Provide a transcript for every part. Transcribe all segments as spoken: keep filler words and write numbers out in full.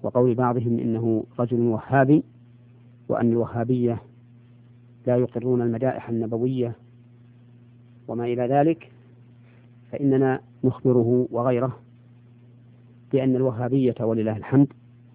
وقول بعضهم إنه رجل وهابي، وأن الوهابية لا يقرون المدائح النبوية وما إلى ذلك، فإننا نخبره وغيره بأن الوهابية ولله الحمد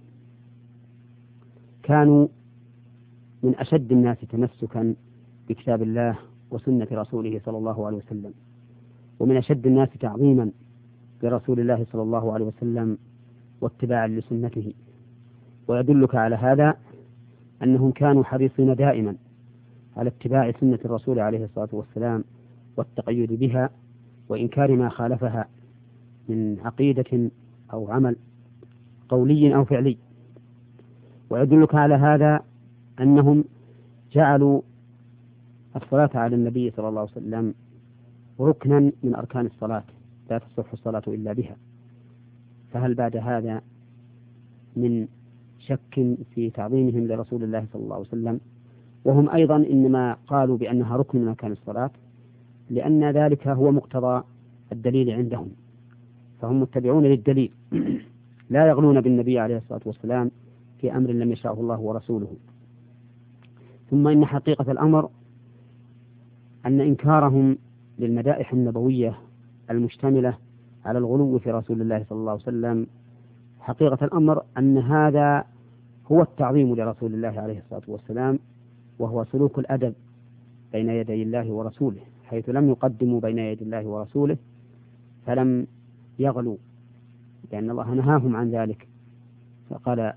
كانوا من أشد الناس تمسكا بكتاب الله وسنة رسوله صلى الله عليه وسلم، ومن أشد الناس تعظيما لرسول الله صلى الله عليه وسلم واتباعا لسنته. ويدلك على هذا أنهم كانوا حريصين دائما على اتباع سنة الرسول عليه الصلاة والسلام والتقيد بها وإنكار ما خالفها من عقيدة أو عمل قولي أو فعلي. ويدلك على هذا أنهم جعلوا الصلاة على النبي صلى الله عليه وسلم ركنا من أركان الصلاة لا تصح الصلاة إلا بها. فهل بعد هذا من شك في تعظيمهم لرسول الله صلى الله عليه وسلم؟ وهم أيضا إنما قالوا بأنها ركن من أركان الصلاة لأن ذلك هو مقتضى الدليل عندهم، فهم متبعون للدليل لا يغلون بالنبي عليه الصلاة والسلام في أمر لم يشاءه الله ورسوله. ثم إن حقيقة الأمر أن إنكارهم للمدائح النبوية المشتملة على الغلو في رسول الله صلى الله عليه وسلم، حقيقة الأمر أن هذا هو التعظيم لرسول الله عليه الصلاة والسلام، وهو سلوك الأدب بين يدي الله ورسوله، حيث لم يقدموا بين يدي الله ورسوله فلم يغلوا، لأن الله نهاهم عن ذلك. فقال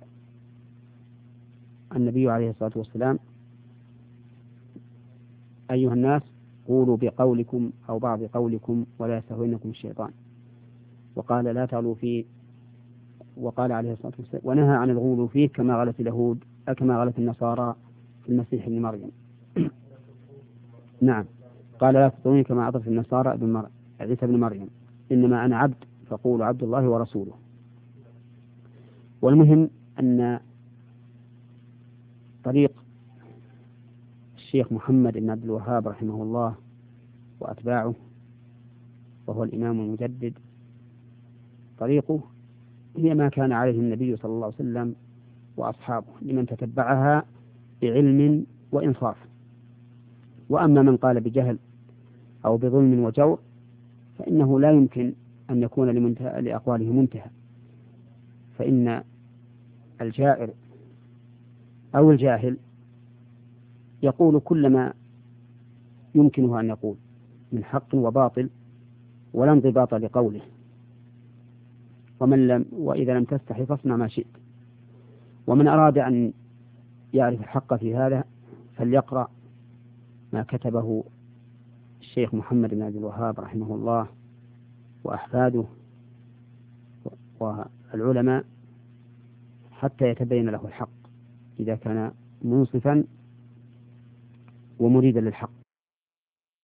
النبي عليه الصلاة والسلام: أيها الناس قولوا بقولكم أو بعض قولكم ولا يستهوينكم الشيطان. وقال لا تغلوا فيه، وقال عليه الصلاة والسلام: ونهى عن الغلو فيه كما غلت اليهود كما غلت النصارى في المسيح ابن مريم. نعم، قال لا تطروني كما عطت النصارى ابن مر... عيسى ابن مريم، إنما أنا عبد فقولوا عبد الله ورسوله. والمهم أن طريق الشيخ محمد بن عبد الوهاب رحمه الله وأتباعه، وهو الإمام المجدد، طريقه هي ما كان عليه النبي صلى الله عليه وسلم وأصحابه لمن تتبعها بعلم وإنصاف. وأما من قال بجهل أو بظلم وجور فإنه لا يمكن أن يكون لمنتهى لأقواله منتهى، فإن الجائر أو الجاهل يقول كل ما يمكنه أن يقول من حق وباطل ولا انضباط لقوله، ومن لم وإذا لم تستحي فاصنع ما شئت. ومن أراد أن يعرف الحق في هذا فليقرأ ما كتبه الشيخ محمد بن عبد الوهاب رحمه الله وأحفاده والعلماء حتى يتبين له الحق إذا كان منصفا ومريدا للحق.